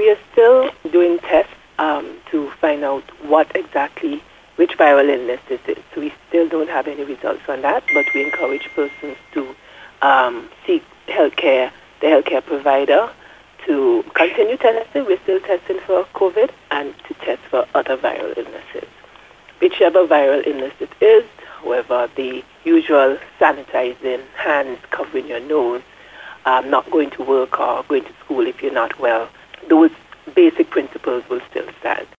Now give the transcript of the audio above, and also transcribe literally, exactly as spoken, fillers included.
we are still doing tests um, to find out what exactly, which viral illness this is. So we still don't have any results on that, but we encourage persons to um, seek healthcare, the healthcare provider, to continue testing. We're still testing for COVID and to test for other viral illnesses. Whichever viral illness it is, however, the usual sanitizing, hands, covering your nose, um, not going to work or going to school if you're not well, those basic principles will still stand.